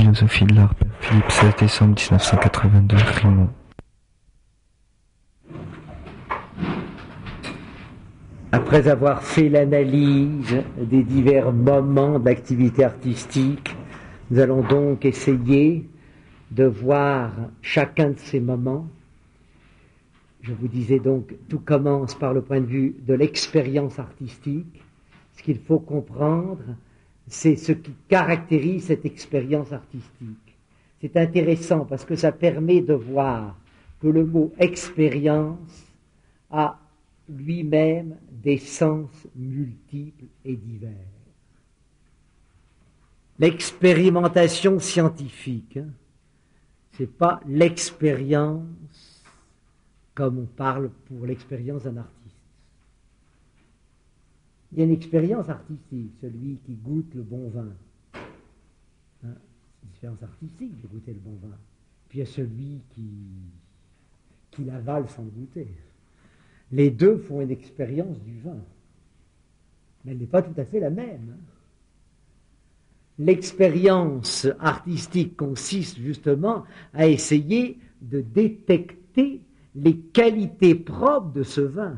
philosophie de l'art, Père Philippe, 16 décembre 1982, Frimont. Après avoir fait l'analyse des divers moments d'activité artistique, nous allons donc essayer de voir chacun de ces moments. Je vous disais donc, tout commence par le point de vue de l'expérience artistique. Ce qu'il faut comprendre, c'est ce qui caractérise cette expérience artistique. C'est intéressant parce que ça permet de voir que le mot expérience a lui-même des sens multiples et divers. L'expérimentation scientifique, c'est pas l'expérience comme on parle pour l'expérience d'un artiste. Il y a une expérience artistique, celui qui goûte le bon vin. Hein? C'est une expérience artistique de goûter le bon vin. Puis il y a celui qui l'avale sans goûter. Les deux font une expérience du vin, mais elle n'est pas tout à fait la même. L'expérience artistique consiste justement à essayer de détecter les qualités propres de ce vin.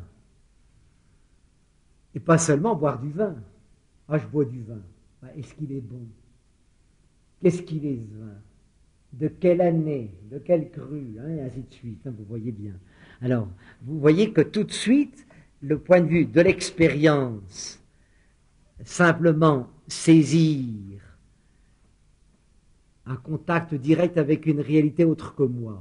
Et pas seulement boire du vin. Ah, je bois du vin. Est-ce qu'il est bon? Qu'est-ce qu'il est ce vin? De quelle année? De quel cru? Et ainsi de suite. Vous voyez bien. Alors, vous voyez que tout de suite, le point de vue de l'expérience, simplement saisir un contact direct avec une réalité autre que moi.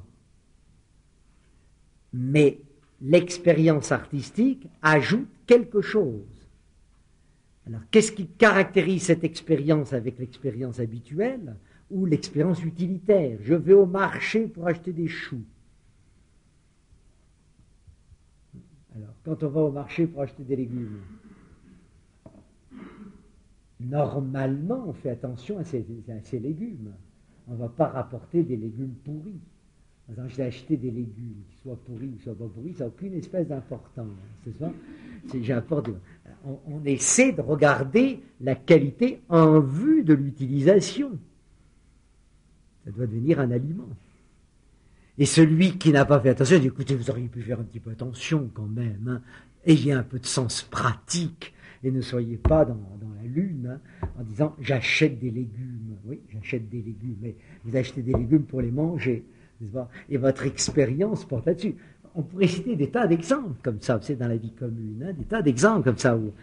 Mais l'expérience artistique ajoute quelque chose. Alors, qu'est-ce qui caractérise cette expérience avec l'expérience habituelle ou l'expérience utilitaire? Je vais au marché pour acheter des choux. Alors, quand on va au marché pour acheter des légumes, normalement, on fait attention à ces légumes. On ne va pas rapporter des légumes pourris. Par exemple, je vais acheter des légumes, qu'ils soient pourris ou qu'ils ne soient pas pourris, ça n'a aucune espèce d'importance. On essaie de regarder la qualité en vue de l'utilisation. Ça doit devenir un aliment. Et celui qui n'a pas fait attention, dit, écoutez, vous auriez pu faire un petit peu attention quand même. Hein. Ayez un peu de sens pratique et ne soyez pas dans la lune en disant, j'achète des légumes. Oui, j'achète des légumes, mais vous achetez des légumes pour les manger. Et votre expérience porte là-dessus. On pourrait citer des tas d'exemples comme ça, c'est dans la vie commune, des tas d'exemples comme ça où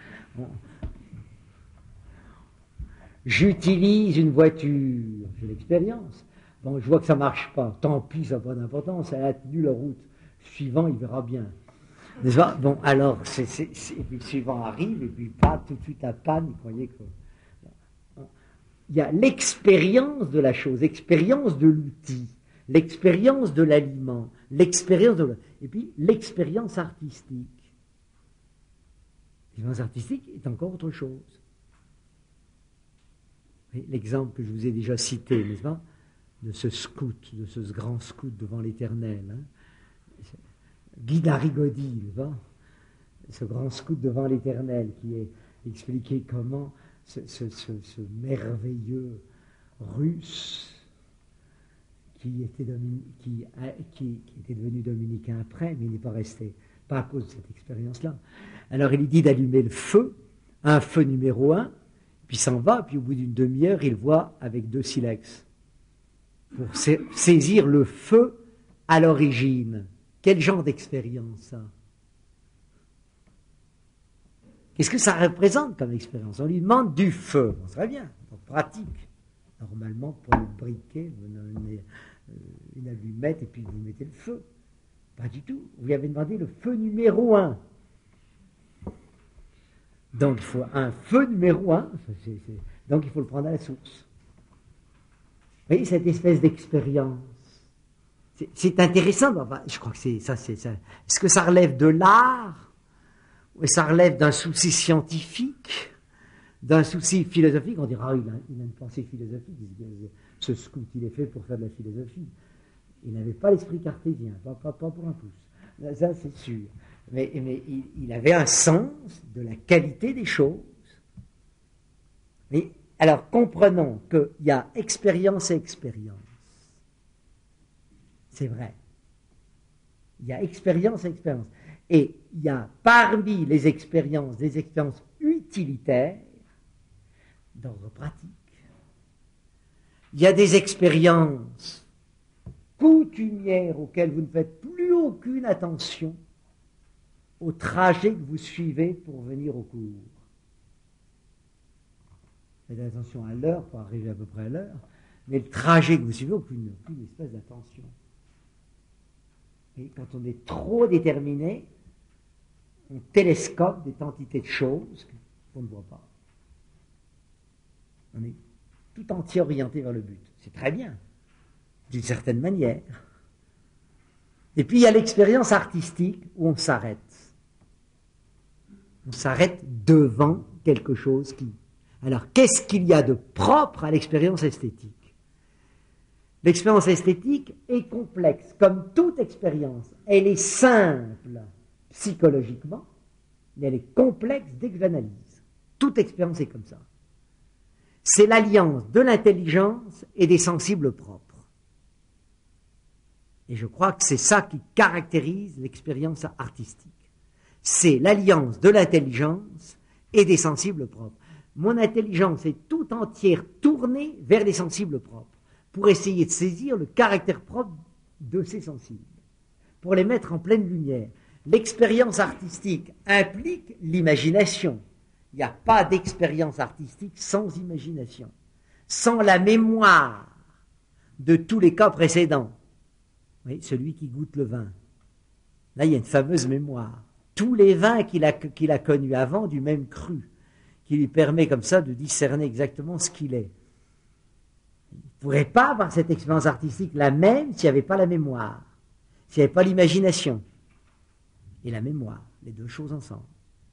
j'utilise une voiture, j'ai l'expérience. Bon, je vois que ça ne marche pas, tant pis, ça n'a pas d'importance, elle a tenu la route. Suivant, il verra bien. N'est-ce pas? Bon, alors, et puis le suivant arrive, et puis pas tout de suite à panne, il croyait que... Il y a l'expérience de la chose, l'expérience de l'outil, l'expérience de l'aliment, et puis l'expérience artistique. L'expérience artistique est encore autre chose. Et l'exemple que je vous ai déjà cité, n'est-ce pas, de ce scout, de ce grand scout devant l'Éternel. Hein. Guy d'Arigodi, n'est-ce pas, ce grand scout devant l'Éternel qui est expliqué comment ce merveilleux russe qui était devenu dominicain après, mais il n'est pas resté, pas à cause de cette expérience-là. Alors il lui dit d'allumer le feu, un feu numéro 1, puis il s'en va, puis au bout d'une demi-heure, il voit avec 2 silex pour saisir le feu à l'origine. Quel genre d'expérience, ça? Qu'est-ce que ça représente comme expérience? On lui demande du feu. Bon, très bien, on pratique. Normalement, pour le briquet, vous donnez une allumette et puis vous mettez le feu. Pas du tout. Vous lui avez demandé le feu numéro 1. Donc, il faut un feu numéro 1. Donc, il faut le prendre à la source. Vous voyez, cette espèce d'expérience. C'est intéressant. Enfin, je crois que c'est ça. Est-ce que ça relève de l'art? Ou ça relève d'un souci scientifique? D'un souci philosophique? On dira, il a une pensée philosophique. Ce scout, il est fait pour faire de la philosophie. Il n'avait pas l'esprit cartésien, pas pour un pouce. Ça, c'est sûr. Mais il avait un sens de la qualité des choses. Mais Alors, comprenons qu'il y a expérience et expérience. C'est vrai. Il y a expérience et expérience. Et il y a parmi les expériences, des expériences utilitaires d'ordre pratique. Il y a des expériences coutumières auxquelles vous ne faites plus aucune attention au trajet que vous suivez pour venir au cours. Faites attention à l'heure pour arriver à peu près à l'heure, mais le trajet que vous suivez, aucune espèce d'attention. Et quand on est trop déterminé, on télescope des quantités de choses qu'on ne voit pas. On est tout entier orienté vers le but. C'est très bien, d'une certaine manière. Et puis il y a l'expérience artistique où on s'arrête. On s'arrête devant quelque chose qui... Alors, qu'est-ce qu'il y a de propre à l'expérience esthétique? L'expérience esthétique est complexe, comme toute expérience. Elle est simple psychologiquement, mais elle est complexe dès que je l'analyse. Toute expérience est comme ça. C'est l'alliance de l'intelligence et des sensibles propres. Et je crois que c'est ça qui caractérise l'expérience artistique. C'est l'alliance de l'intelligence et des sensibles propres. Mon intelligence est tout entière tournée vers les sensibles propres, pour essayer de saisir le caractère propre de ces sensibles, pour les mettre en pleine lumière. L'expérience artistique implique l'imagination. Il n'y a pas d'expérience artistique sans imagination, sans la mémoire de tous les cas précédents. Oui, celui qui goûte le vin. Là, il y a une fameuse mémoire. Tous les vins qu'il a connus avant du même cru, qui lui permet comme ça de discerner exactement ce qu'il est. Il ne pourrait pas avoir cette expérience artistique la même s'il n'y avait pas la mémoire, s'il n'y avait pas l'imagination et la mémoire, les deux choses ensemble.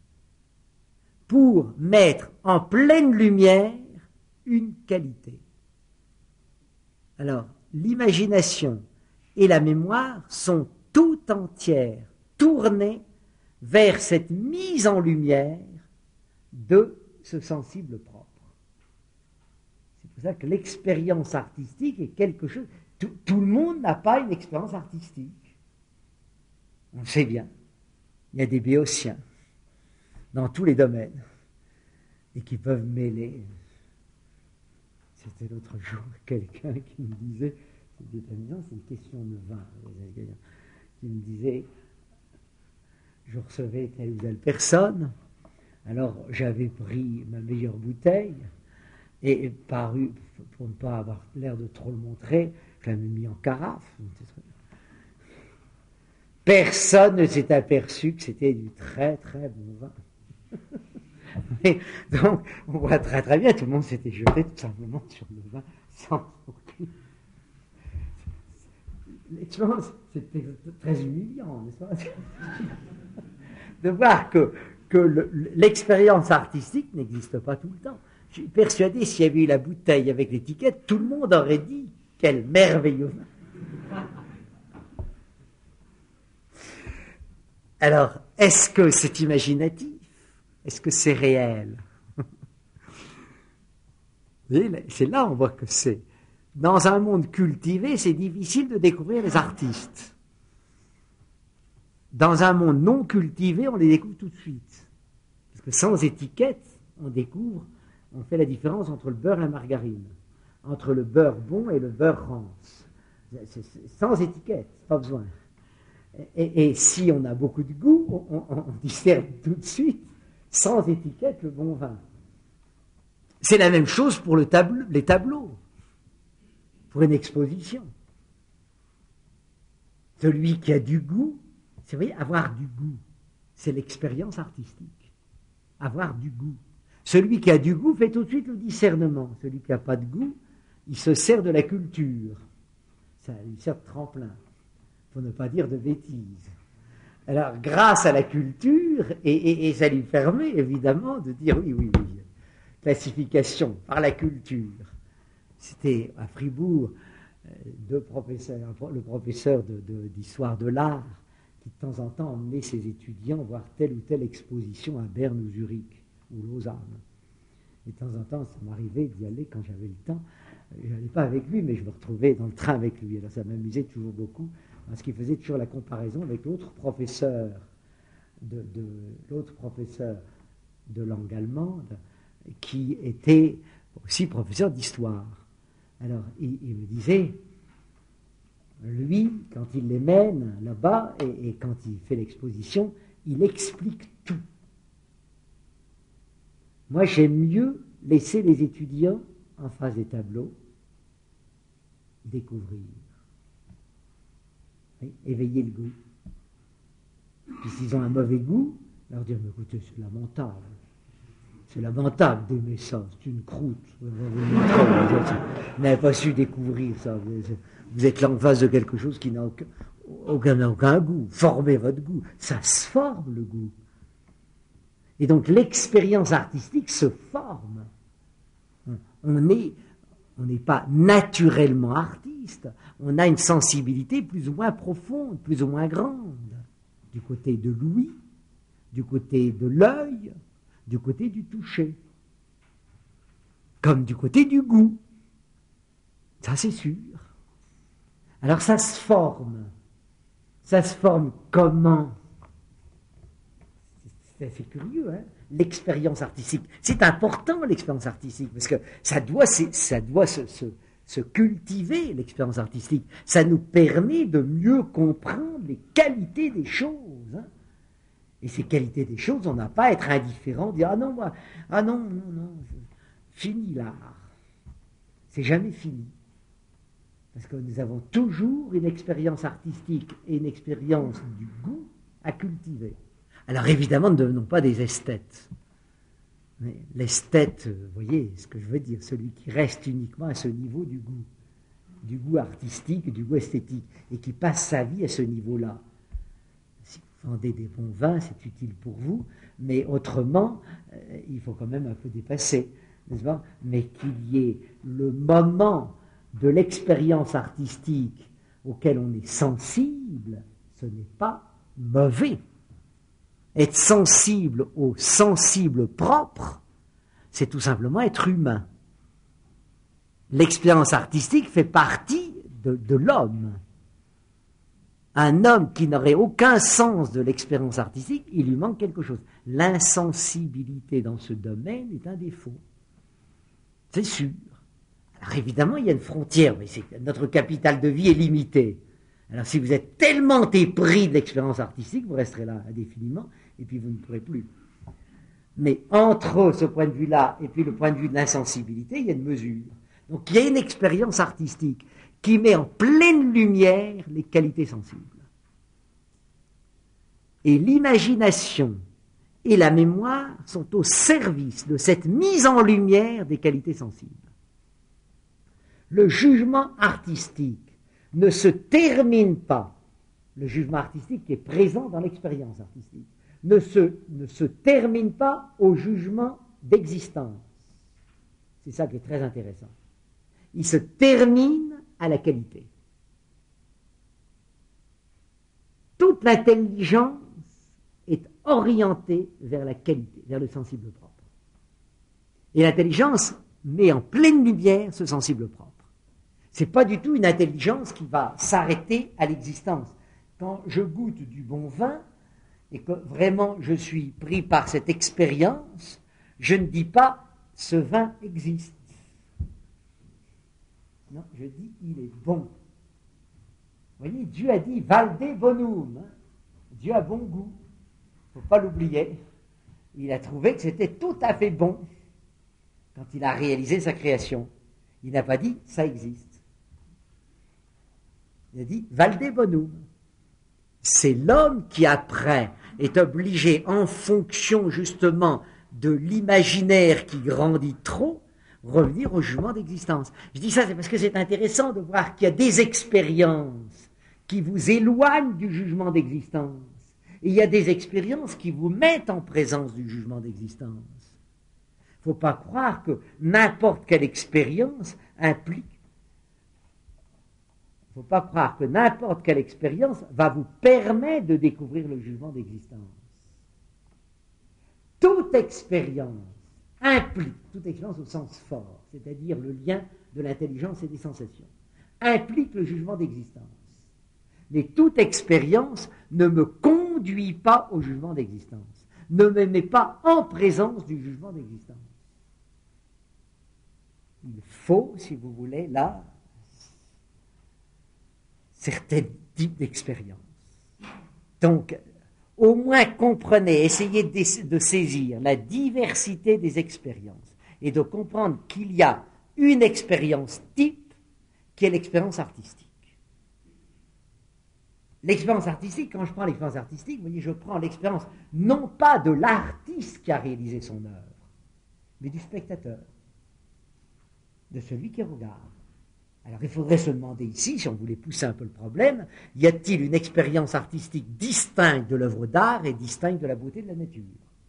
Pour mettre en pleine lumière une qualité. Alors, l'imagination et la mémoire sont tout entières tournées vers cette mise en lumière de ce sensible propre. C'est pour ça que l'expérience artistique est quelque chose... Tout le monde n'a pas une expérience artistique. On le sait bien. Il y a des béotiens dans tous les domaines et qui peuvent mêler. C'était l'autre jour quelqu'un qui me disait, c'est amusant, c'est une question de vin, qui me disait, je recevais telle ou telle personne, alors j'avais pris ma meilleure bouteille et pour ne pas avoir l'air de trop le montrer, je l'avais mis en carafe. Personne ne s'est aperçu que c'était du très très bon vin. Et donc, on voit très très bien, tout le monde s'était jeté tout simplement sur le vin sans aucune... L'expérience, c'était très humiliant, n'est-ce pas? De voir que l'expérience artistique n'existe pas tout le temps. Je suis persuadé, s'il y avait eu la bouteille avec l'étiquette, tout le monde aurait dit quel merveilleux vin. Alors, est-ce que c'est imaginatif? Est-ce que c'est réel? C'est là on voit que c'est. Dans un monde cultivé, c'est difficile de découvrir les artistes. Dans un monde non cultivé, on les découvre tout de suite. Parce que sans étiquette, on fait la différence entre le beurre et la margarine, entre le beurre bon et le beurre rance. Sans étiquette, pas besoin. Et si on a beaucoup de goût, on discerne tout de suite, sans étiquette, le bon vin. C'est la même chose pour les tableaux, pour une exposition. Celui qui a du goût, c'est vrai, avoir du goût, c'est l'expérience artistique. Avoir du goût. Celui qui a du goût fait tout de suite le discernement. Celui qui n'a pas de goût, il se sert de la culture. Ça lui sert de tremplin, pour ne pas dire de bêtises. Alors, grâce à la culture, et ça lui permet évidemment de dire oui, classification par la culture. C'était à Fribourg, le professeur d'histoire de l'art, qui de temps en temps emmenait ses étudiants voir telle ou telle exposition à Berne ou Zurich ou Lausanne. Et de temps en temps, ça m'arrivait d'y aller quand j'avais le temps. Je n'allais pas avec lui, mais je me retrouvais dans le train avec lui. Alors ça m'amusait toujours beaucoup, parce qu'il faisait toujours la comparaison avec l'autre professeur de langue allemande, qui était aussi professeur d'histoire. Alors, il me disait, lui, quand il les mène là-bas, et quand il fait l'exposition, il explique tout. Moi, j'aime mieux laisser les étudiants en face des tableaux découvrir, oui, éveiller le goût. Puis s'ils ont un mauvais goût, leur dire, mais écoutez, c'est lamentable d'aimer ça, c'est une croûte. Vous n'avez pas su découvrir ça. Vous êtes là en face de quelque chose qui n'a aucun goût. Formez votre goût. Ça se forme, le goût. Et donc l'expérience artistique se forme. On n'est pas naturellement artiste. On a une sensibilité plus ou moins profonde, plus ou moins grande. Du côté de l'ouïe, du côté de l'œil, du côté du toucher, comme du côté du goût. Ça, c'est sûr. Alors, ça se forme. Ça se forme comment? C'est curieux, hein? L'expérience artistique. C'est important, l'expérience artistique, parce que ça doit se cultiver, l'expérience artistique. Ça nous permet de mieux comprendre les qualités des choses, hein? Et ces qualités des choses, on n'a pas à être indifférent, dire non, fini l'art. C'est jamais fini. Parce que nous avons toujours une expérience artistique et une expérience du goût à cultiver. Alors évidemment, ne devenons pas des esthètes. Mais l'esthète, vous voyez ce que je veux dire, celui qui reste uniquement à ce niveau du goût artistique, du goût esthétique, et qui passe sa vie à ce niveau-là. Si vous vendez des bons vins, c'est utile pour vous, mais autrement, il faut quand même un peu dépasser, n'est-ce pas? Mais qu'il y ait le moment de l'expérience artistique auquel on est sensible, ce n'est pas mauvais. Être sensible au sensible propre, c'est tout simplement être humain. L'expérience artistique fait partie de l'homme. Un homme qui n'aurait aucun sens de l'expérience artistique, il lui manque quelque chose. L'insensibilité dans ce domaine est un défaut. C'est sûr. Alors évidemment, il y a une frontière, mais notre capital de vie est limité. Alors si vous êtes tellement épris de l'expérience artistique, vous resterez là indéfiniment, et puis vous ne pourrez plus. Mais entre ce point de vue-là et puis le point de vue de l'insensibilité, il y a une mesure. Donc il y a une expérience artistique qui met en pleine lumière les qualités sensibles. Et l'imagination et la mémoire sont au service de cette mise en lumière des qualités sensibles. Le jugement artistique ne se termine pas, le jugement artistique qui est présent dans l'expérience artistique, ne se termine pas au jugement d'existence. C'est ça qui est très intéressant. Il se termine à la qualité. Toute l'intelligence est orientée vers la qualité, vers le sensible propre. Et l'intelligence met en pleine lumière ce sensible propre. Ce n'est pas du tout une intelligence qui va s'arrêter à l'existence. Quand je goûte du bon vin, et que vraiment je suis pris par cette expérience, je ne dis pas « ce vin existe ». Non, je dis « il est bon ». Vous voyez, Dieu a dit « valde bonum ». Dieu a bon goût. Il ne faut pas l'oublier. Il a trouvé que c'était tout à fait bon quand il a réalisé sa création. Il n'a pas dit « ça existe ». Il a dit « valde bonum ». C'est l'homme qui, après, est obligé, en fonction justement de l'imaginaire qui grandit trop, revenir au jugement d'existence. Je dis ça, c'est parce que c'est intéressant de voir qu'il y a des expériences qui vous éloignent du jugement d'existence. Et il y a des expériences qui vous mettent en présence du jugement d'existence. Il ne faut pas croire que n'importe quelle expérience implique. Il ne faut pas croire que n'importe quelle expérience va vous permettre de découvrir le jugement d'existence. Toute expérience implique, toute expérience au sens fort, c'est-à-dire le lien de l'intelligence et des sensations, implique le jugement d'existence. Mais toute expérience ne me conduit pas au jugement d'existence, ne me met pas en présence du jugement d'existence. Il faut, si vous voulez, là, certains types d'expériences. Donc, au moins comprenez, essayez de saisir la diversité des expériences et de comprendre qu'il y a une expérience type qui est l'expérience artistique. L'expérience artistique, quand je prends l'expérience artistique, vous voyez, je prends l'expérience non pas de l'artiste qui a réalisé son œuvre, mais du spectateur, de celui qui regarde. Alors il faudrait se demander ici, si on voulait pousser un peu le problème, y a-t-il une expérience artistique distincte de l'œuvre d'art et distincte de la beauté de la nature?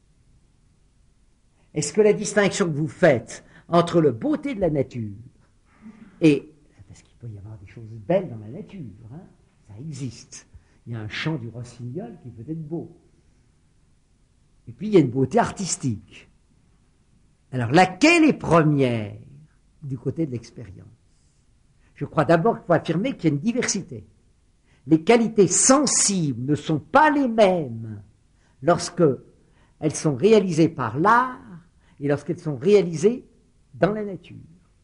Est-ce que la distinction que vous faites entre la beauté de la nature et... Parce qu'il peut y avoir des choses belles dans la nature, hein, ça existe. Il y a un chant du rossignol qui peut être beau. Et puis il y a une beauté artistique. Alors laquelle est première du côté de l'expérience? Je crois d'abord qu'il faut affirmer qu'il y a une diversité. Les qualités sensibles ne sont pas les mêmes lorsque elles sont réalisées par l'art et lorsqu'elles sont réalisées dans la nature.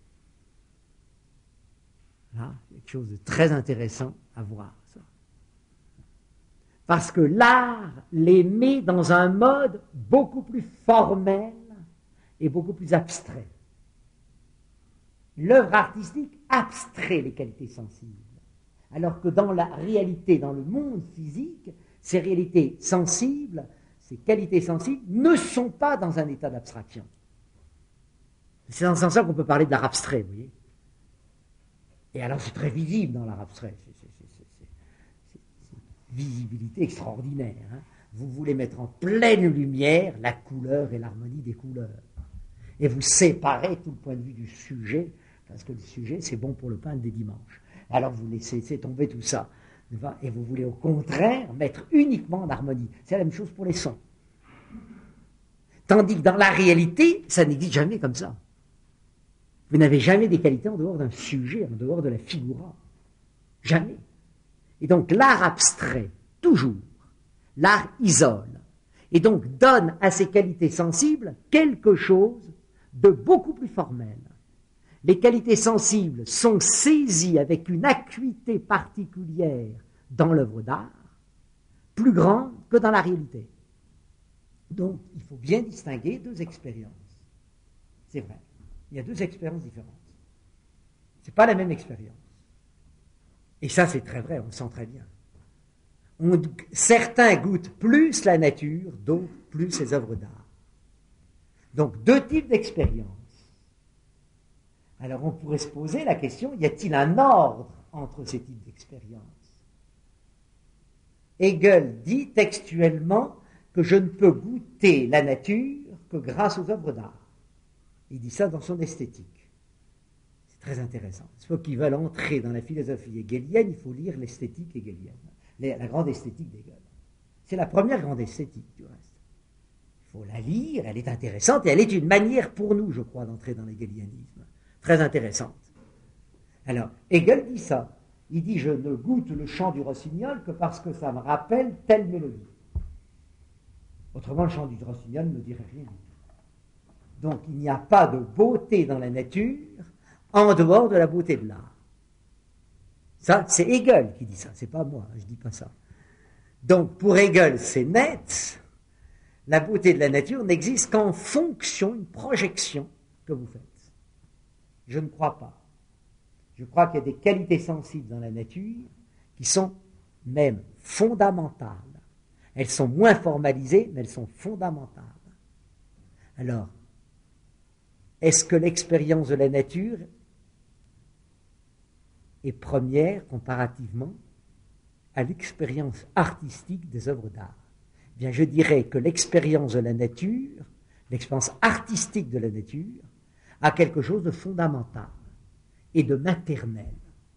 Là, quelque chose de très intéressant à voir, ça. Parce que l'art les met dans un mode beaucoup plus formel et beaucoup plus abstrait. L'œuvre artistique abstrait les qualités sensibles, alors que dans la réalité, dans le monde physique, ces réalités sensibles, ces qualités sensibles ne sont pas dans un état d'abstraction. C'est dans ce sens-là qu'on peut parler de l'art abstrait, vous voyez. Et alors c'est très visible dans l'art abstrait, c'est une visibilité extraordinaire. Hein. Vous voulez mettre en pleine lumière la couleur et l'harmonie des couleurs. Et vous séparez tout le point de vue du sujet, parce que le sujet, c'est bon pour le pain des dimanches. Alors vous laissez tomber tout ça. Et vous voulez au contraire mettre uniquement en harmonie. C'est la même chose pour les sons. Tandis que dans la réalité, ça n'existe jamais comme ça. Vous n'avez jamais des qualités en dehors d'un sujet, en dehors de la figura. Jamais. Et donc l'art abstrait, toujours, l'art isole. Et donc donne à ces qualités sensibles quelque chose de beaucoup plus formel. Les qualités sensibles sont saisies avec une acuité particulière dans l'œuvre d'art, plus grande que dans la réalité. Donc, il faut bien distinguer deux expériences. C'est vrai. Il y a deux expériences différentes. Ce n'est pas la même expérience. Et ça, c'est très vrai, on le sent très bien. Certains goûtent plus la nature, d'autres plus les œuvres d'art. Donc, deux types d'expériences. Alors, on pourrait se poser la question, y a-t-il un ordre entre ces types d'expériences? Hegel dit textuellement que je ne peux goûter la nature que grâce aux œuvres d'art. Il dit ça dans son esthétique. C'est très intéressant. Ceux qui veulent entrer dans la philosophie hegelienne, il faut lire l'esthétique hegelienne, la grande esthétique d'Hegel. C'est la première grande esthétique, du reste. Il faut la lire, elle est intéressante, et elle est une manière pour nous, je crois, d'entrer dans l'hegelianisme. Très intéressante. Alors, Hegel dit ça. Il dit, je ne goûte le chant du rossignol que parce que ça me rappelle telle mélodie. Autrement, le chant du rossignol ne me dirait rien du tout. Donc, il n'y a pas de beauté dans la nature en dehors de la beauté de l'art. Ça, c'est Hegel qui dit ça, c'est pas moi, je dis pas ça. Donc, pour Hegel, c'est net, la beauté de la nature n'existe qu'en fonction, une projection que vous faites. Je ne crois pas. Je crois qu'il y a des qualités sensibles dans la nature qui sont même fondamentales. Elles sont moins formalisées, mais elles sont fondamentales. Alors, est-ce que l'expérience de la nature est première comparativement à l'expérience artistique des œuvres d'art? Eh bien, je dirais que l'expérience de la nature, l'expérience artistique de la nature, a quelque chose de fondamental et de maternel,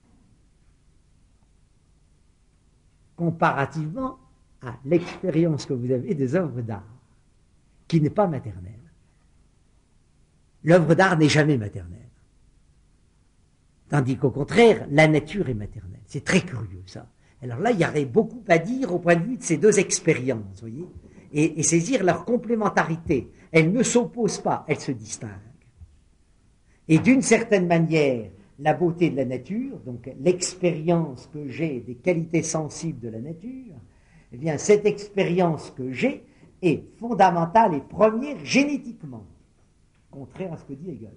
comparativement à l'expérience que vous avez des œuvres d'art, qui n'est pas maternelle. L'œuvre d'art n'est jamais maternelle. Tandis qu'au contraire, la nature est maternelle. C'est très curieux, ça. Alors là, il y aurait beaucoup à dire au point de vue de ces deux expériences, voyez, et saisir leur complémentarité. Elles ne s'opposent pas, elles se distinguent. Et d'une certaine manière, la beauté de la nature, donc l'expérience que j'ai des qualités sensibles de la nature, eh bien, cette expérience que j'ai est fondamentale et première génétiquement, contraire à ce que dit Hegel.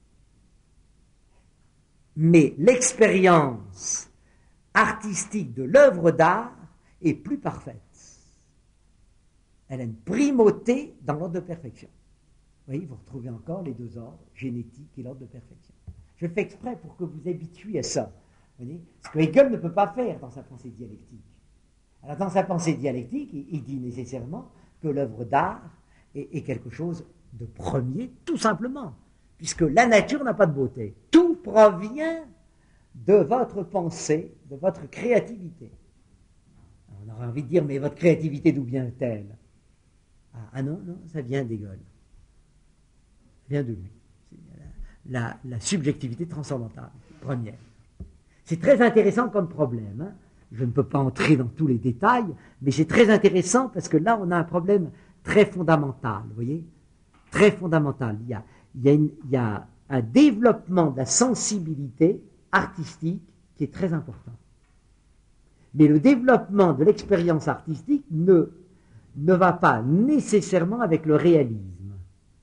Mais l'expérience artistique de l'œuvre d'art est plus parfaite. Elle a une primauté dans l'ordre de perfection. Vous voyez, vous retrouvez encore les deux ordres, génétique et l'ordre de perfection. Je le fais exprès pour que vous habituiez à ça. Vous voyez, ce que Hegel ne peut pas faire dans sa pensée dialectique. Alors dans sa pensée dialectique, il dit nécessairement que l'œuvre d'art est quelque chose de premier, tout simplement, puisque la nature n'a pas de beauté. Tout provient de votre pensée, de votre créativité. Alors on aurait envie de dire, mais votre créativité, d'où vient-elle? Ah non, ça vient d'Hegel. Ça vient de lui. La subjectivité transcendantale, première. C'est très intéressant comme problème. Hein. Je ne peux pas entrer dans tous les détails, mais c'est très intéressant parce que là, on a un problème très fondamental, vous voyez, très fondamental. Il y a un développement de la sensibilité artistique qui est très important. Mais le développement de l'expérience artistique ne va pas nécessairement avec le réalisme.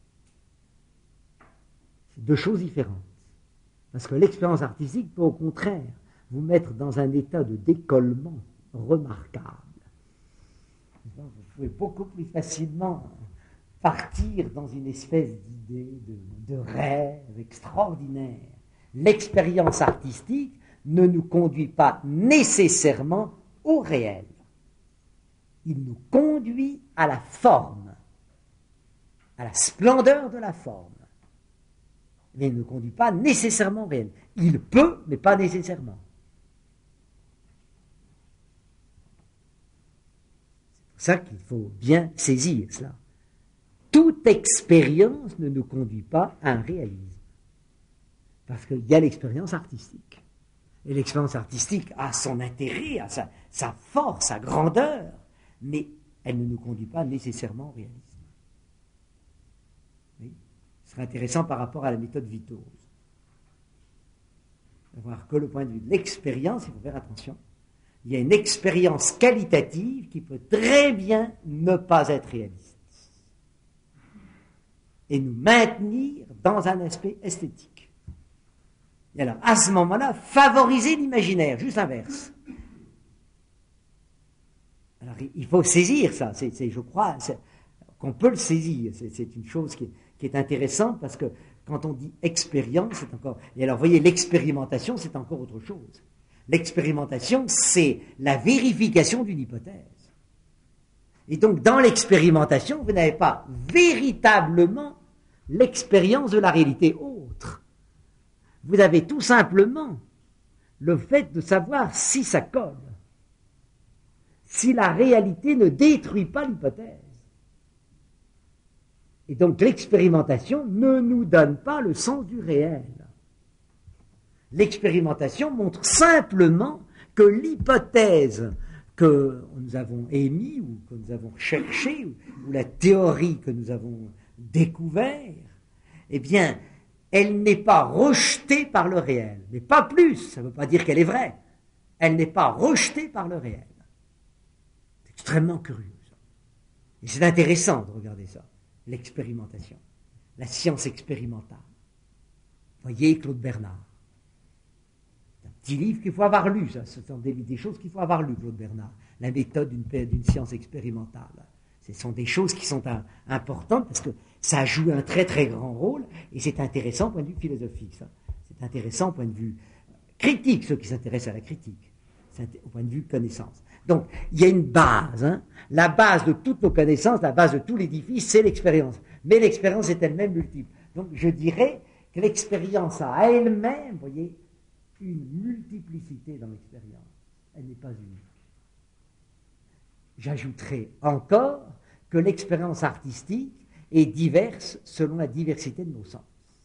C'est deux choses différentes. Parce que l'expérience artistique peut au contraire vous mettre dans un état de décollement remarquable. Vous pouvez beaucoup plus facilement partir dans une espèce d'idée, de rêve extraordinaire. L'expérience artistique ne nous conduit pas nécessairement au réel. Il nous conduit à la forme, à la splendeur de la forme. Mais il ne nous conduit pas nécessairement au réel. Il peut, mais pas nécessairement. C'est pour ça qu'il faut bien saisir cela. Toute expérience ne nous conduit pas à un réalisme. Parce qu'il y a l'expérience artistique. Et l'expérience artistique a son intérêt, a sa force, sa grandeur, mais elle ne nous conduit pas nécessairement au réalisme. Oui. Ce serait intéressant par rapport à la méthode Wittose. De voir que le point de vue de l'expérience, il faut faire attention. Il y a une expérience qualitative qui peut très bien ne pas être réaliste et nous maintenir dans un aspect esthétique. Et alors, à ce moment-là, favoriser l'imaginaire, juste l'inverse. Alors, il faut saisir ça, je crois qu'on peut le saisir, c'est une chose qui est intéressante parce que quand on dit expérience, c'est encore... Et alors, vous voyez, l'expérimentation, c'est encore autre chose. L'expérimentation, c'est la vérification d'une hypothèse. Et donc, dans l'expérimentation, vous n'avez pas véritablement l'expérience de la réalité autre. Vous avez tout simplement le fait de savoir si ça colle, si la réalité ne détruit pas l'hypothèse. Et donc, l'expérimentation ne nous donne pas le sens du réel. L'expérimentation montre simplement que l'hypothèse que nous avons émise ou que nous avons cherchée ou la théorie que nous avons découverte, eh bien, elle n'est pas rejetée par le réel. Mais pas plus, ça ne veut pas dire qu'elle est vraie. Elle n'est pas rejetée par le réel. C'est extrêmement curieux, ça. Et c'est intéressant de regarder ça, l'expérimentation, la science expérimentale. Voyez Claude Bernard. Petit livre qu'il faut avoir lu, ça. Ce sont des choses qu'il faut avoir lues, Claude Bernard. La méthode d'une science expérimentale. Ce sont des choses qui sont importantes parce que ça joue un très très grand rôle et c'est intéressant au point de vue philosophique. Ça. C'est intéressant au point de vue critique, ceux qui s'intéressent à la critique, au point de vue connaissance. Donc, il y a une base. Hein. La base de toutes nos connaissances, la base de tout l'édifice, c'est l'expérience. Mais l'expérience est elle-même multiple. Donc, je dirais que l'expérience a à elle-même, vous voyez, une multiplicité dans l'expérience. Elle n'est pas unique. J'ajouterai encore que l'expérience artistique est diverse selon la diversité de nos sens.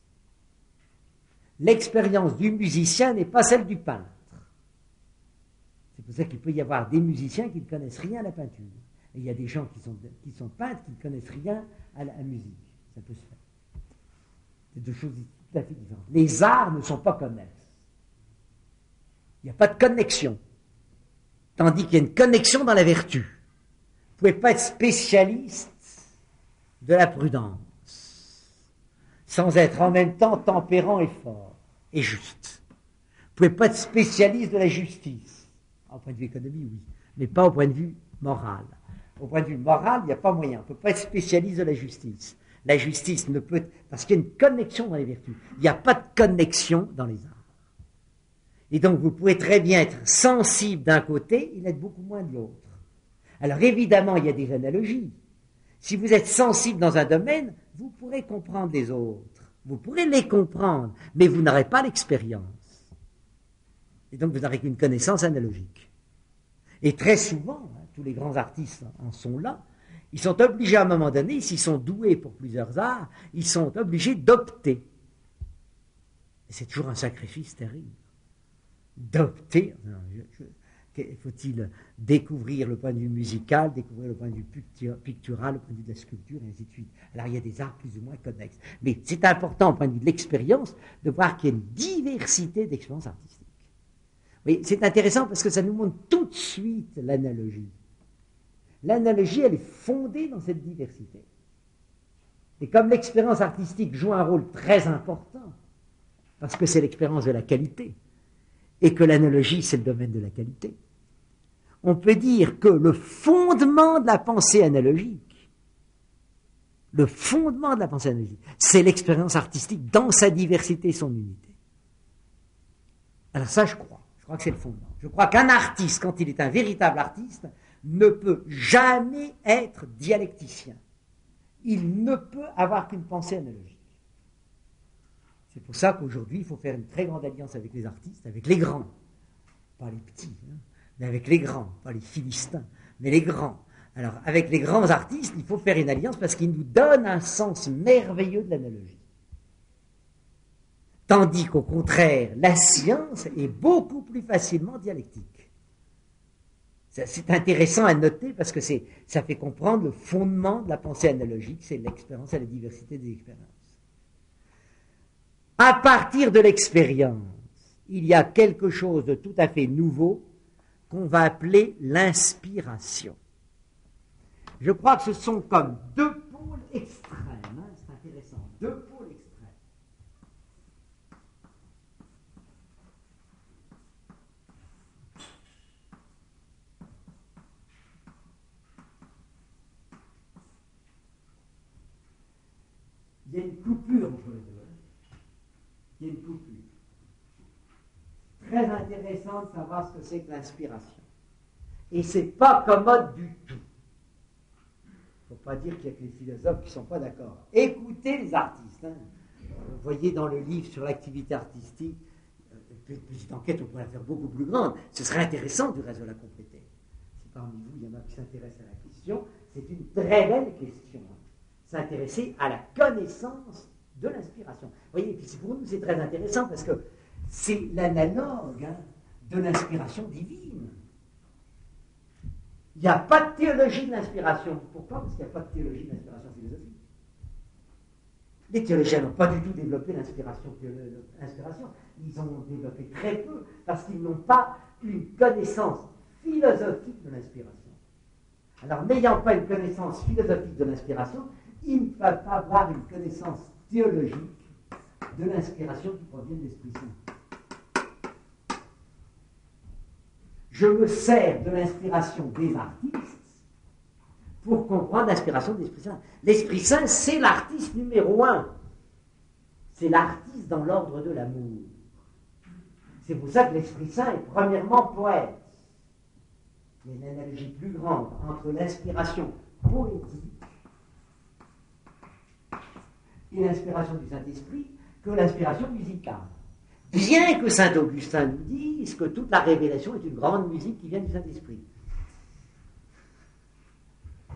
L'expérience du musicien n'est pas celle du peintre. C'est pour ça qu'il peut y avoir des musiciens qui ne connaissent rien à la peinture. Et il y a des gens qui sont peintres qui ne connaissent rien à la musique. Ça peut se faire. C'est deux choses tout à fait différentes. Les arts ne sont pas connexes. Il n'y a pas de connexion. Tandis qu'il y a une connexion dans la vertu. Vous ne pouvez pas être spécialiste de la prudence sans être en même temps tempérant et fort et juste. Vous ne pouvez pas être spécialiste de la justice. Au point de vue économique, oui, mais pas au point de vue moral. Au point de vue moral, il n'y a pas moyen. On ne peut pas être spécialiste de la justice. La justice ne peut... Parce qu'il y a une connexion dans les vertus. Il n'y a pas de connexion dans les arts. Et donc, vous pouvez très bien être sensible d'un côté et l'être beaucoup moins de l'autre. Alors, évidemment, il y a des analogies. Si vous êtes sensible dans un domaine, vous pourrez comprendre les autres. Vous pourrez les comprendre, mais vous n'aurez pas l'expérience. Et donc, vous n'aurez qu'une connaissance analogique. Et très souvent, tous les grands artistes en sont là, ils sont obligés à un moment donné, s'ils sont doués pour plusieurs arts, ils sont obligés d'opter. Et c'est toujours un sacrifice terrible. D'opter. Faut-il découvrir le point de vue musical, découvrir le point de vue pictural, le point de vue de la sculpture, et ainsi de suite. Alors il y a des arts plus ou moins connexes. Mais c'est important, au point de vue de l'expérience, de voir qu'il y a une diversité d'expériences artistiques. Oui, c'est intéressant parce que ça nous montre tout de suite l'analogie. L'analogie, elle est fondée dans cette diversité. Et comme l'expérience artistique joue un rôle très important, parce que c'est l'expérience de la qualité, et que l'analogie, c'est le domaine de la qualité, on peut dire que le fondement de la pensée analogique, c'est l'expérience artistique dans sa diversité et son unité. Alors ça, je crois que c'est le fondement. Je crois qu'un artiste, quand il est un véritable artiste, ne peut jamais être dialecticien. Il ne peut avoir qu'une pensée analogique. C'est pour ça qu'aujourd'hui, il faut faire une très grande alliance avec les artistes, avec les grands, pas les petits, mais avec les grands, pas les Philistins, mais les grands. Alors, avec les grands artistes, il faut faire une alliance parce qu'ils nous donnent un sens merveilleux de l'analogie. Tandis qu'au contraire, la science est beaucoup plus facilement dialectique. C'est intéressant à noter parce que ça fait comprendre le fondement de la pensée analogique, c'est l'expérience et la diversité des expériences. À partir de l'expérience, il y a quelque chose de tout à fait nouveau qu'on va appeler l'inspiration. Je crois que ce sont comme deux pôles extrêmes, c'est intéressant, deux pôles extrêmes. Il y a une coupure entre les deux. Il y a une coupure. Très intéressant de savoir ce que c'est que l'inspiration. Et c'est pas commode du tout. Il ne faut pas dire qu'il y a que les philosophes qui ne sont pas d'accord. Écoutez les artistes. Vous voyez dans le livre sur l'activité artistique, une petite enquête, on pourrait la faire beaucoup plus grande. Ce serait intéressant du reste de la compléter. Si parmi vous, il y en a qui s'intéressent à la question, c'est une très belle question. S'intéresser à la connaissance de l'inspiration. Vous voyez, et puis pour nous, c'est très intéressant parce que c'est l'analogue de l'inspiration divine. Il n'y a pas de théologie de l'inspiration. Pourquoi? Parce qu'il n'y a pas de théologie de l'inspiration philosophique. Les théologiens n'ont pas du tout développé l'inspiration. Ils ont développé très peu parce qu'ils n'ont pas une connaissance philosophique de l'inspiration. Alors, n'ayant pas une connaissance philosophique de l'inspiration, ils ne peuvent pas avoir une connaissance théologique de l'inspiration qui provient de l'Esprit Saint. Je me sers de l'inspiration des artistes pour comprendre l'inspiration de l'Esprit Saint. L'Esprit Saint, c'est l'artiste numéro un. C'est l'artiste dans l'ordre de l'amour. C'est pour ça que l'Esprit Saint est premièrement poète. Il y a une analogie plus grande entre l'inspiration poétique et l'inspiration du Saint-Esprit que l'inspiration musicale. Bien que saint Augustin nous dise que toute la révélation est une grande musique qui vient du Saint-Esprit. Alors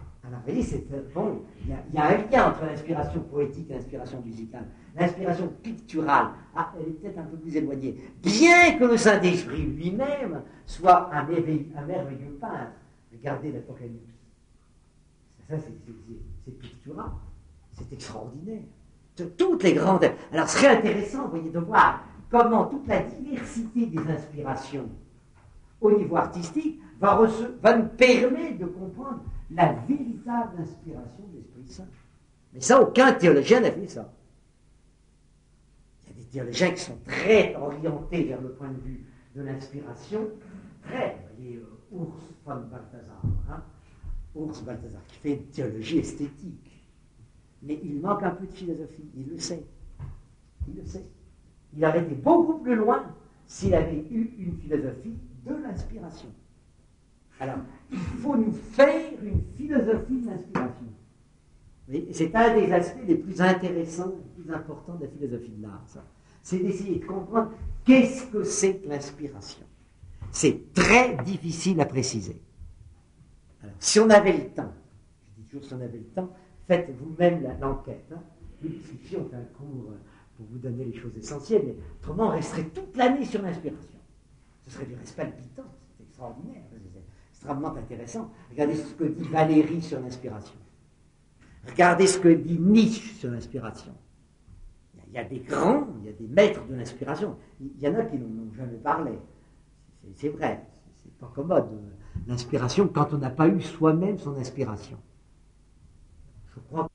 Vous voyez, bon, il y a un lien entre l'inspiration poétique et l'inspiration musicale. L'inspiration picturale, elle est peut-être un peu plus éloignée. Bien que le Saint-Esprit lui-même soit un merveilleux peintre. Regardez l'Apocalypse. Ça, c'est pictural. C'est extraordinaire. Toutes les grandes... Alors, ce serait intéressant, vous voyez, de voir comment toute la diversité des inspirations au niveau artistique va nous permettre de comprendre la véritable inspiration de l'Esprit Saint. Mais ça, aucun théologien n'a fait ça. Il y a des théologiens qui sont très orientés vers le point de vue de l'inspiration, très, vous voyez, Urs von Balthasar, Urs Balthasar, qui fait une théologie esthétique. Mais il manque un peu de philosophie, il le sait. Il le sait. Il aurait été beaucoup plus loin s'il avait eu une philosophie de l'inspiration. Alors, il faut nous faire une philosophie de l'inspiration. C'est un des aspects les plus intéressants, les plus importants de la philosophie de l'art, ça. C'est d'essayer de comprendre qu'est-ce que c'est que l'inspiration. C'est très difficile à préciser. Alors, si on avait le temps, je dis toujours si on avait le temps, faites vous-même l'enquête. Ici, on fait un cours pour vous donner les choses essentielles, mais autrement, on resterait toute l'année sur l'inspiration. Ce serait du reste palpitant, c'est extraordinaire, c'est extrêmement intéressant. Regardez ce que dit Valéry sur l'inspiration. Regardez ce que dit Nietzsche sur l'inspiration. Il y a des grands, il y a des maîtres de l'inspiration. Il y en a qui n'en ont jamais parlé. C'est vrai, c'est pas commode. L'inspiration, quand on n'a pas eu soi-même son inspiration. Je crois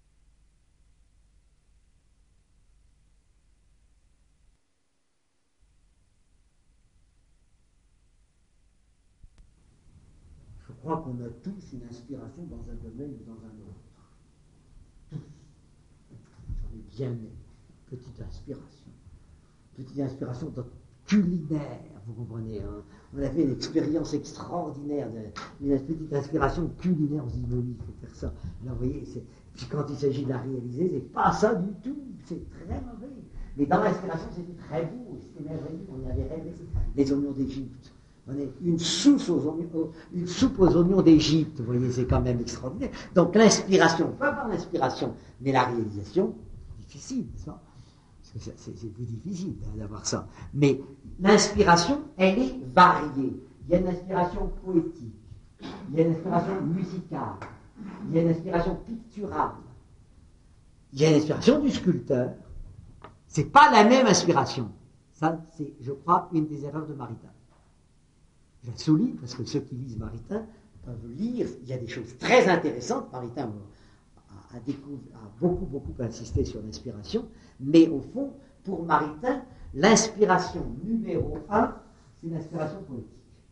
qu'on a tous une inspiration dans un domaine ou dans un autre. Tous. J'en ai bien aimé. Petite inspiration culinaire, vous comprenez. On a fait une expérience extraordinaire, une petite inspiration culinaire. On se dit, mais oui, il faut faire ça. Là, vous voyez, puis quand il s'agit de la réaliser, c'est pas ça du tout. C'est très mauvais. Mais dans l'inspiration, c'était très beau, c'était merveilleux. On avait rêvé les oignons d'Égypte. On est une soupe aux oignons d'Égypte, vous voyez, c'est quand même extraordinaire. Donc l'inspiration, pas par l'inspiration, mais la réalisation, difficile, ça. C'est plus difficile d'avoir ça. Mais l'inspiration, elle est variée. Il y a une inspiration poétique, il y a une inspiration musicale, il y a une inspiration picturale, il y a une inspiration du sculpteur. C'est pas la même inspiration. Ça, c'est, je crois, une des erreurs de Maritain. Je la souligne parce que ceux qui lisent Maritain peuvent lire. Il y a des choses très intéressantes. Maritain a beaucoup insisté sur l'inspiration, mais au fond, pour Maritain, l'inspiration numéro 1, c'est l'inspiration poétique.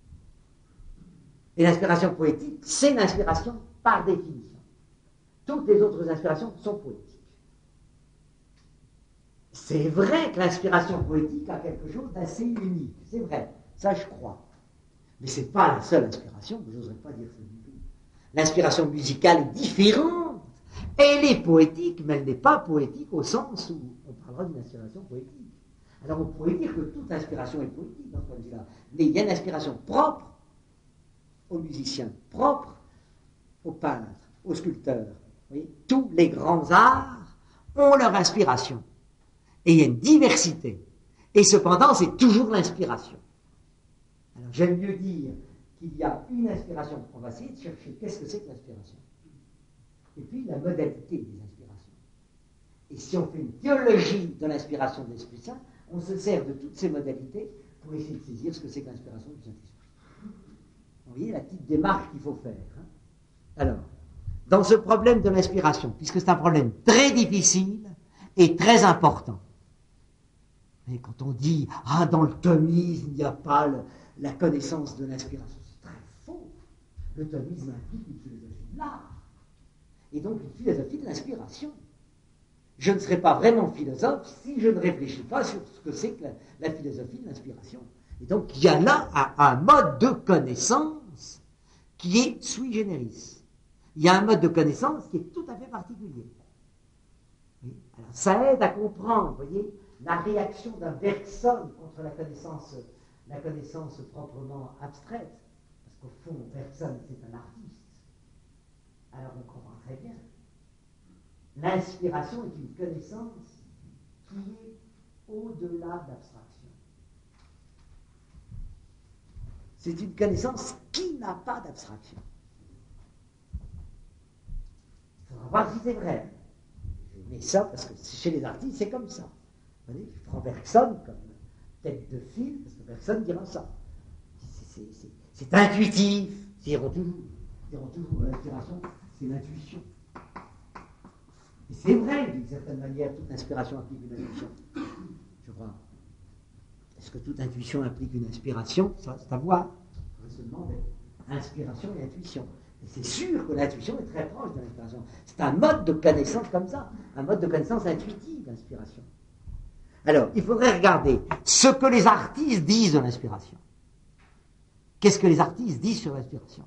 Et l'inspiration poétique, c'est l'inspiration par définition. Toutes les autres inspirations sont poétiques. C'est vrai que l'inspiration poétique a quelque chose d'assez unique, c'est vrai, ça je crois. Mais ce n'est pas la seule inspiration, je n'oserais pas dire ça du tout. L'inspiration musicale est différente. Elle est poétique, mais elle n'est pas poétique au sens où on parlera d'une inspiration poétique. Alors on pourrait dire que toute inspiration est poétique dans ce point de vue-là. Mais il y a une inspiration propre aux musiciens, propre aux peintres, aux sculpteurs. Vous voyez, tous les grands arts ont leur inspiration. Et il y a une diversité. Et cependant, c'est toujours l'inspiration. Alors j'aime mieux dire qu'il y a une inspiration. On va essayer de chercher qu'est-ce que c'est que l'inspiration. Et puis la modalité des inspirations. Et si on fait une théologie de l'inspiration de l'Esprit Saint, on se sert de toutes ces modalités pour essayer de saisir ce que c'est que l'inspiration du Saint-Esprit. Vous voyez la petite démarche qu'il faut faire. Alors, dans ce problème de l'inspiration, puisque c'est un problème très difficile et très important, et quand on dit « dans le thomisme, il n'y a pas la connaissance de l'inspiration », c'est très faux. Le thomisme implique une philosophie de l'art. Et donc une philosophie de l'inspiration. Je ne serai pas vraiment philosophe si je ne réfléchis pas sur ce que c'est que la philosophie de l'inspiration. Et donc il y a là un mode de connaissance qui est sui generis. Il y a un mode de connaissance qui est tout à fait particulier. Oui. Alors, ça aide à comprendre, vous voyez, la réaction d'un Bergson contre la connaissance proprement abstraite. Parce qu'au fond, Bergson, c'est un artiste. alors on comprend très bien. L'inspiration est une connaissance qui est au-delà de l'abstraction. C'est une connaissance qui n'a pas d'abstraction. Il faudra voir si c'est vrai. Je mets ça parce que chez les artistes, c'est comme ça. Vous voyez, je prends Bergson comme tête de fil, parce que personne dira ça. C'est intuitif. Ils diront toujours l'inspiration, c'est l'intuition. Et c'est vrai, d'une certaine manière, toute inspiration implique une intuition. Je crois. Est-ce que toute intuition implique une inspiration? Ça, c'est à voir. Il faudrait se demander. Inspiration et intuition. Et c'est sûr que l'intuition est très proche de l'inspiration. C'est un mode de connaissance comme ça, un mode de connaissance intuitive, l'inspiration. Alors, il faudrait regarder ce que les artistes disent de l'inspiration. Qu'est-ce que les artistes disent sur l'inspiration?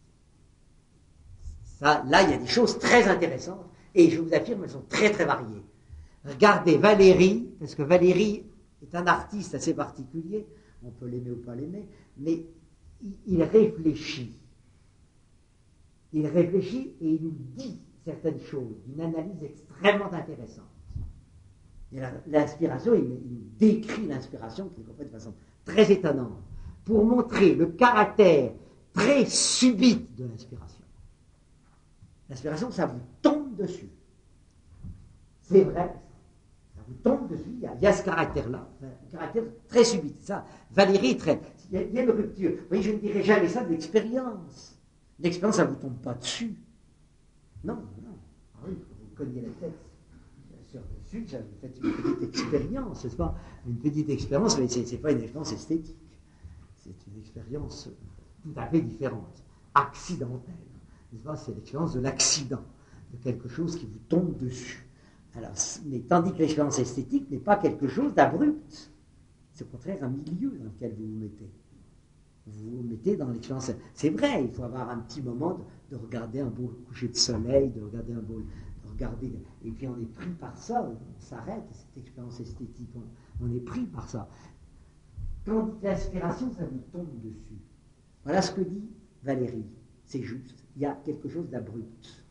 Ça, là, il y a des choses très intéressantes, et je vous affirme, elles sont très très variées. Regardez Valéry, parce que Valéry est un artiste assez particulier, on peut l'aimer ou pas l'aimer, mais il réfléchit. Il réfléchit et il nous dit certaines choses, d'une analyse extrêmement intéressante. Et l'inspiration, il décrit l'inspiration, qu'il comprend de façon très étonnante, pour montrer le caractère très subit de l'inspiration. L'inspiration, ça vous tombe dessus. C'est vrai, ça vous tombe dessus, il y a ce caractère-là, un caractère très subit. Ça, Valéry, il y a une rupture. Vous voyez, je ne dirais jamais ça de l'expérience. L'expérience, ça ne vous tombe pas dessus. Non. Ah oui, vous cognez la tête sur dessus, ça vous faites une petite expérience, n'est-ce pas? Une petite expérience, mais ce n'est pas une expérience esthétique. C'est une expérience tout à fait différente, accidentelle. N'est-ce pas? C'est l'expérience de l'accident, de quelque chose qui vous tombe dessus. Alors, mais tandis que l'expérience esthétique n'est pas quelque chose d'abrupt. C'est au contraire un milieu dans lequel vous vous mettez. Vous vous mettez dans l'expérience. C'est vrai, il faut avoir un petit moment de regarder un beau coucher de soleil, de regarder, et puis on est pris par ça, on s'arrête, cette expérience esthétique, on est pris par ça. Tandis que l'inspiration, ça vous tombe dessus. Voilà ce que dit Valéry, c'est juste, il y a quelque chose d'abrupt.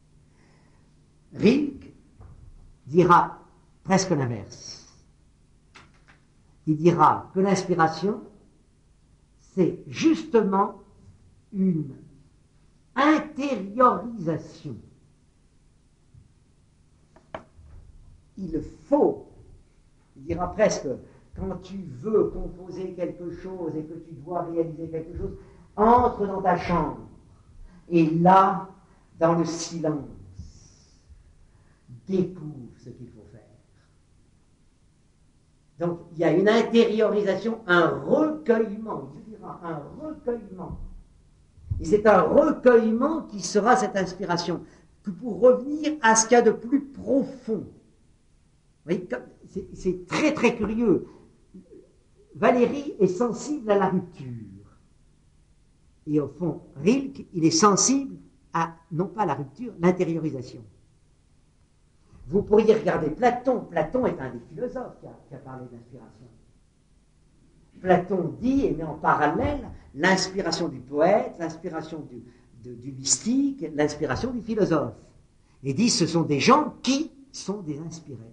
Rilke dira presque l'inverse. Il dira que l'inspiration, c'est justement une intériorisation. Il faut, il dira presque, quand tu veux composer quelque chose et que tu dois réaliser quelque chose, entre dans ta chambre et là, dans le silence, découvre ce qu'il faut faire. Donc, il y a une intériorisation, un recueillement, il dira un recueillement. Et c'est un recueillement qui sera cette inspiration, que pour revenir à ce qu'il y a de plus profond. Vous voyez, c'est très très curieux. Valéry est sensible à la rupture. Et au fond, Rilke, il est sensible à, non pas la rupture, l'intériorisation. Vous pourriez regarder Platon. Platon est un des philosophes qui a parlé d'inspiration. Platon dit et met en parallèle l'inspiration du poète, l'inspiration du mystique, l'inspiration du philosophe. Et dit ce sont des gens qui sont des inspirés.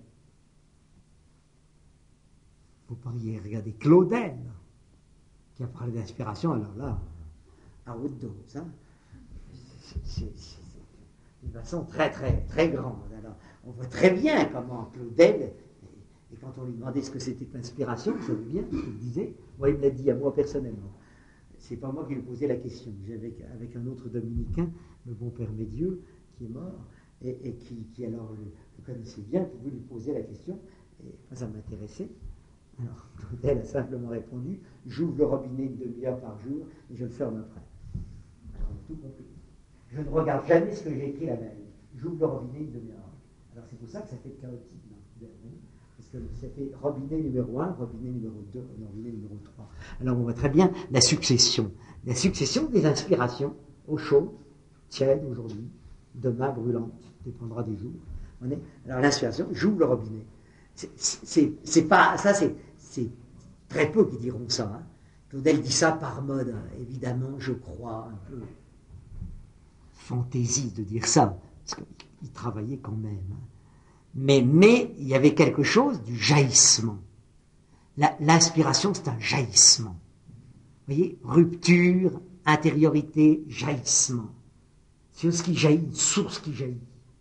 Vous pourriez regarder Claudel, qui a parlé d'inspiration, alors là, à haute dose. Hein. C'est d'une façon très, très, très grande. Alors, on voit très bien comment Claudel, et quand on lui demandait ce que c'était que l'inspiration, vous savez bien ce qu'il disait. Moi, il me l'a dit à moi personnellement. C'est pas moi qui lui posais la question. J'avais avec un autre dominicain, le bon Père Médieu, qui est mort, et qui alors le connaissait bien, pouvait lui poser la question, et moi, ça m'intéressait. Alors, Claudel a simplement répondu, j'ouvre le robinet une demi-heure par jour, et je le ferme après. Alors, on a tout compris. Je ne regarde jamais ce que j'ai écrit la veille. J'ouvre le robinet une demi-heure. Alors, c'est pour ça que ça fait chaotique. Parce que ça fait robinet numéro 1, robinet numéro 2, robinet numéro 3. Alors, on voit très bien la succession. La succession des inspirations au chaud, tiède aujourd'hui, demain brûlante, dépendra des jours. Alors, l'inspiration, j'ouvre le robinet. C'est pas ça, c'est très peu qui diront ça. Hein. Claudel dit ça par mode, évidemment, je crois un peu. fantaisie de dire ça, parce qu'il travaillait quand même. Mais il y avait quelque chose du jaillissement. L'inspiration, c'est un jaillissement. Vous voyez, rupture, intériorité, jaillissement. C'est ce qui jaillit, une source qui jaillit.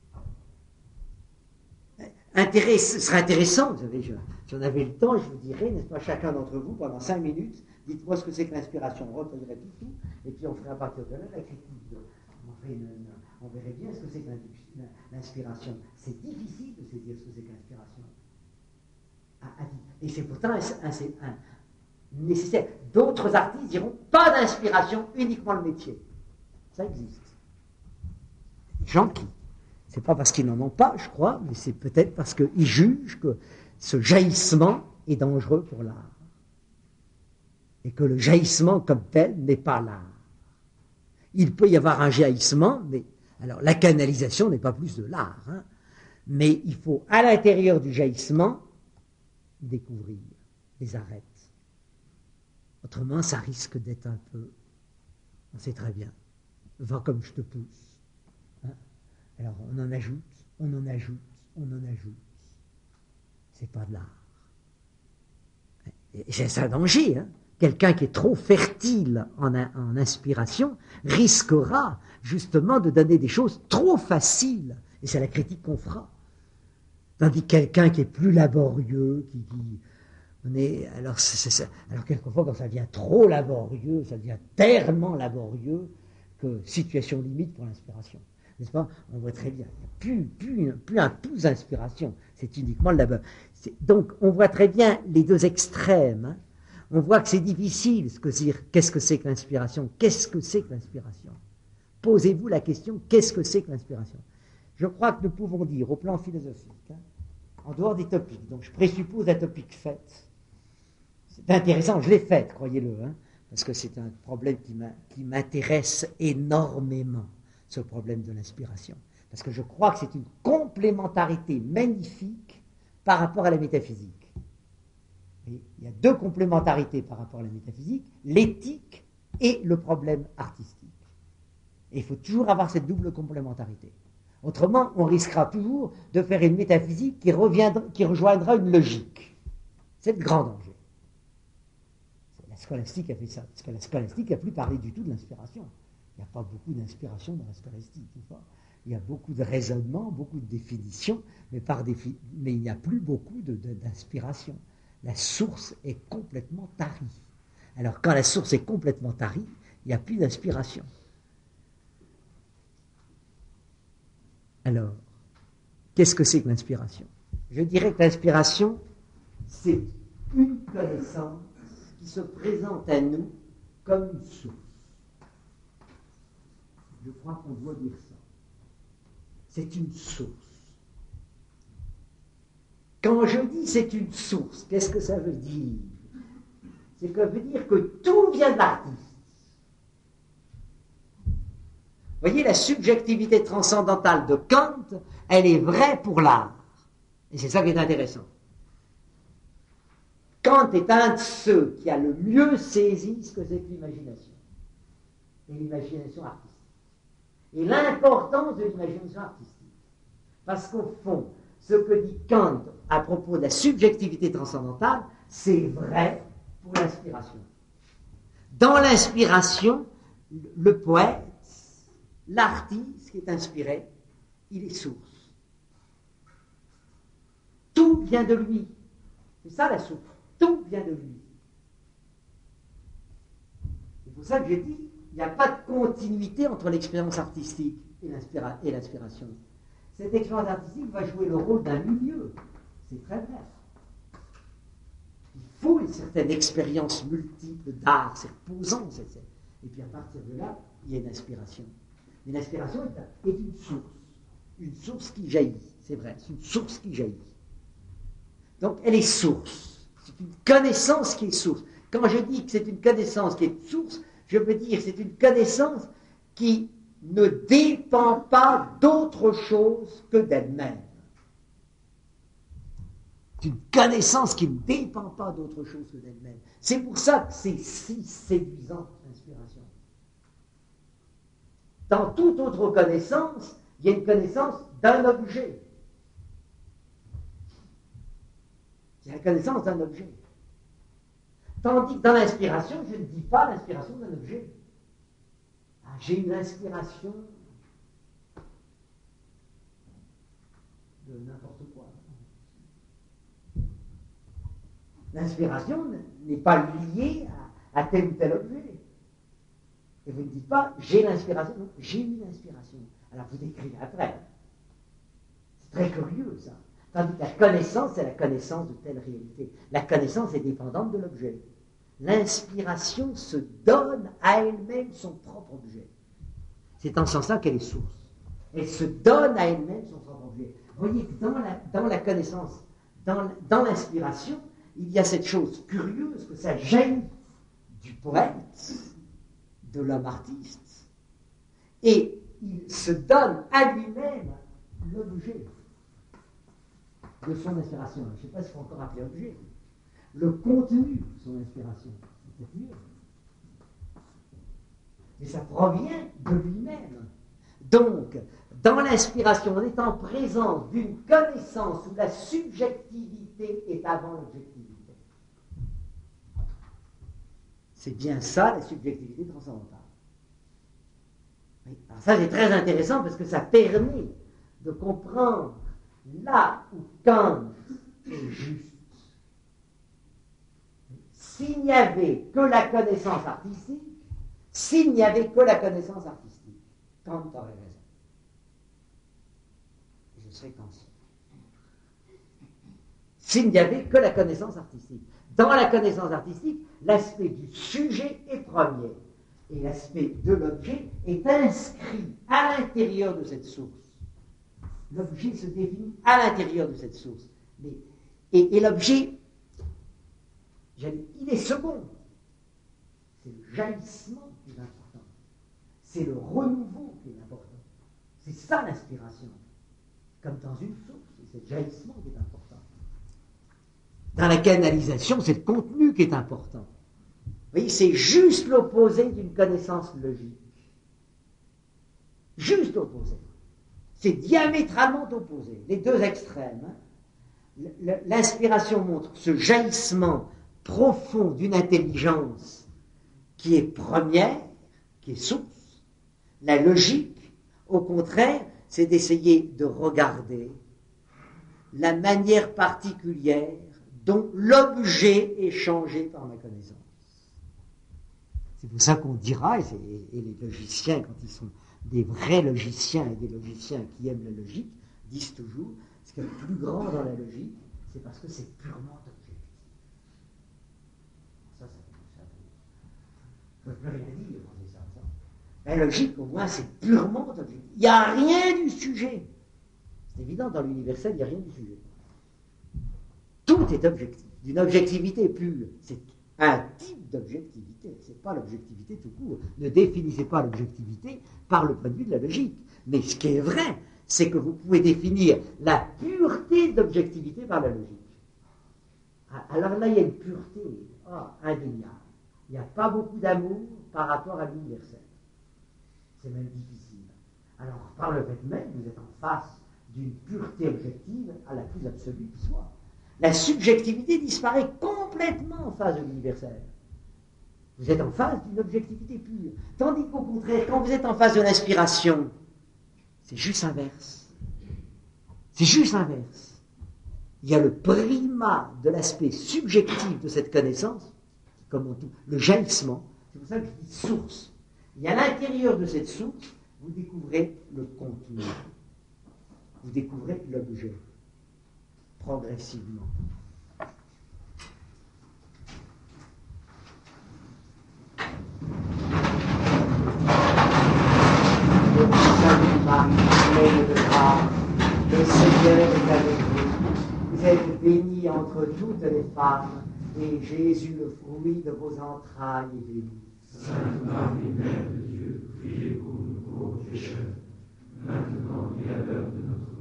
Ce serait intéressant, vous savez, si on avait le temps, je vous dirais, n'est-ce pas, chacun d'entre vous, pendant 5 minutes, dites-moi ce que c'est que l'inspiration. On reprendrait tout, et puis on ferait à partir de là la critique. On verrait bien ce que c'est que l'inspiration. C'est difficile de saisir ce que c'est que l'inspiration. Et c'est pourtant un nécessaire. D'autres artistes diront pas d'inspiration, uniquement le métier. Ça existe. Des gens qui, c'est pas parce qu'ils n'en ont pas, je crois, mais c'est peut-être parce qu'ils jugent que ce jaillissement est dangereux pour l'art. Et que le jaillissement comme tel n'est pas l'art. Il peut y avoir un jaillissement, mais alors la canalisation n'est pas plus de l'art, hein, mais il faut à l'intérieur du jaillissement découvrir les arêtes. Autrement, ça risque d'être un peu, on sait très bien, va comme je te pousse. Hein. Alors on en ajoute, on en ajoute, on en ajoute. C'est pas de l'art. Et c'est un danger, hein. Quelqu'un qui est trop fertile en inspiration risquera justement de donner des choses trop faciles. Et c'est la critique qu'on fera. Tandis que quelqu'un qui est plus laborieux, alors quelquefois quand ça devient trop laborieux, ça devient tellement laborieux que situation limite pour l'inspiration. N'est-ce pas? On voit très bien. Il n'y a plus un pouce d'inspiration. C'est uniquement le labeur. Donc on voit très bien les deux extrêmes. Hein. On voit que c'est difficile de dire qu'est-ce que c'est que l'inspiration? Qu'est-ce que c'est que l'inspiration? Posez-vous la question, qu'est-ce que c'est que l'inspiration? Je crois que nous pouvons dire, au plan philosophique, hein, en dehors des topiques, donc je présuppose la topique faite. C'est intéressant, je l'ai faite, croyez-le, hein, parce que c'est un problème qui m'intéresse énormément, ce problème de l'inspiration. Parce que je crois que c'est une complémentarité magnifique par rapport à la métaphysique. Et il y a deux complémentarités par rapport à la métaphysique, l'éthique et le problème artistique. Et il faut toujours avoir cette double complémentarité. Autrement, on risquera toujours de faire une métaphysique qui rejoindra une logique. C'est le grand danger. La scolastique a fait ça. Parce que la scolastique n'a plus parlé du tout de l'inspiration. Il n'y a pas beaucoup d'inspiration dans la scolastique. Il y a beaucoup de raisonnements, beaucoup de définitions, mais il n'y a plus beaucoup d'inspiration. La source est complètement tarie. Alors, quand la source est complètement tarie, il n'y a plus d'inspiration. Alors, qu'est-ce que c'est que l'inspiration? Je dirais que l'inspiration, c'est une connaissance qui se présente à nous comme une source. Je crois qu'on doit dire ça. C'est une source. Quand je dis c'est une source, qu'est-ce que ça veut dire? C'est que ça veut dire que tout vient de l'artiste. Vous voyez, la subjectivité transcendantale de Kant, elle est vraie pour l'art. Et c'est ça qui est intéressant. Kant est un de ceux qui a le mieux saisi ce que c'est que l'imagination. Et l'imagination artistique. Et l'importance de l'imagination artistique. Parce qu'au fond, ce que dit Kant à propos de la subjectivité transcendantale, c'est vrai pour l'inspiration. Dans l'inspiration, le poète, l'artiste qui est inspiré, il est source. Tout vient de lui. C'est ça la source. Tout vient de lui. C'est pour ça que j'ai dit, il n'y a pas de continuité entre l'expérience artistique et l'inspiration. Cette expérience artistique va jouer le rôle d'un milieu. C'est très vrai. Il faut une certaine expérience multiple d'art, c'est reposant. Et puis à partir de là, il y a une inspiration. Mais l'inspiration est une source qui jaillit, c'est vrai, c'est une source qui jaillit. Donc elle est source, c'est une connaissance qui est source. Quand je dis que c'est une connaissance qui est source, je veux dire que c'est une connaissance qui ne dépend pas d'autre chose que d'elle-même. C'est une connaissance qui ne dépend pas d'autre chose que d'elle-même. C'est pour ça que c'est si séduisant, l'inspiration. Dans toute autre connaissance, il y a une connaissance d'un objet. C'est la connaissance d'un objet. Tandis que dans l'inspiration, je ne dis pas l'inspiration d'un objet. Ah, j'ai une inspiration de n'importe quoi. L'inspiration n'est pas liée à tel ou tel objet. Et vous ne dites pas j'ai l'inspiration, non, j'ai eu l'inspiration. Alors vous décrivez après. C'est très curieux ça. Tandis que la connaissance, c'est la connaissance de telle réalité. La connaissance est dépendante de l'objet. L'inspiration se donne à elle-même son propre objet. C'est en ce sens-là qu'elle est source. Elle se donne à elle-même son propre objet. Vous voyez que dans la connaissance, dans l'inspiration, il y a cette chose curieuse que ça jaillit du poète, de l'homme artiste, et il se donne à lui-même l'objet de son inspiration. Je ne sais pas si il faut encore appeler objet. Le contenu de son inspiration. C'est mieux. Mais ça provient de lui-même. Donc, dans l'inspiration, on est en présence d'une connaissance où la subjectivité est avant l'objectivité. C'est bien ça, la subjectivité transcendantale. Oui. Alors ça, c'est très intéressant parce que ça permet de comprendre là où Kant est juste. S'il n'y avait que la connaissance artistique, Kant aurait raison. Je serais kantien. S'il n'y avait que la connaissance artistique. Dans la connaissance artistique, l'aspect du sujet est premier. Et l'aspect de l'objet est inscrit à l'intérieur de cette source. L'objet se définit à l'intérieur de cette source. Et l'objet, il est second. C'est le jaillissement qui est important. C'est le renouveau qui est important. C'est ça l'inspiration. Comme dans une source, c'est le jaillissement qui est important. Dans la canalisation, c'est le contenu qui est important. Vous voyez, c'est juste l'opposé d'une connaissance logique. Juste l'opposé. C'est diamétralement opposé. Les deux extrêmes. L'inspiration montre ce jaillissement profond d'une intelligence qui est première, qui est source. La logique, au contraire, c'est d'essayer de regarder la manière particulière dont l'objet est changé par ma connaissance. C'est pour ça qu'on dira, et les logiciens, quand ils sont des vrais logiciens et des logiciens qui aiment la logique, disent toujours, ce qui est le plus grand dans la logique, c'est parce que c'est purement objectif. Ça ne peut plus rien dire quand c'est ça. La logique, au moins, c'est purement objectif. Il n'y a rien du sujet. C'est évident, dans l'universel, il n'y a rien du sujet. Tout est objectif, d'une objectivité pure. C'est un type d'objectivité, c'est pas l'objectivité tout court. Ne définissez pas l'objectivité par le point de vue de la logique. Mais ce qui est vrai, c'est que vous pouvez définir la pureté d'objectivité par la logique. Alors là, il y a une pureté indéniable. Il n'y a pas beaucoup d'amour par rapport à l'universel. C'est même difficile. Alors, par le fait même, vous êtes en face d'une pureté objective à la plus absolue qui soit. La subjectivité disparaît complètement en face de l'universel. Vous êtes en face d'une objectivité pure. Tandis qu'au contraire, quand vous êtes en face de l'inspiration, c'est juste inverse. C'est juste inverse. Il y a le primat de l'aspect subjectif de cette connaissance, comme en tout, le jaillissement. C'est pour ça que je dis source. Et à l'intérieur de cette source, vous découvrez le contenu. Vous découvrez l'objet. Progressivement. Salut Marie, pleine de grâce, le Seigneur est avec vous. Vous êtes bénie entre toutes les femmes, et Jésus, le fruit de vos entrailles, est béni. Sainte Marie, Mère de Dieu, priez pour nous pauvres pécheurs, maintenant et à l'heure de notre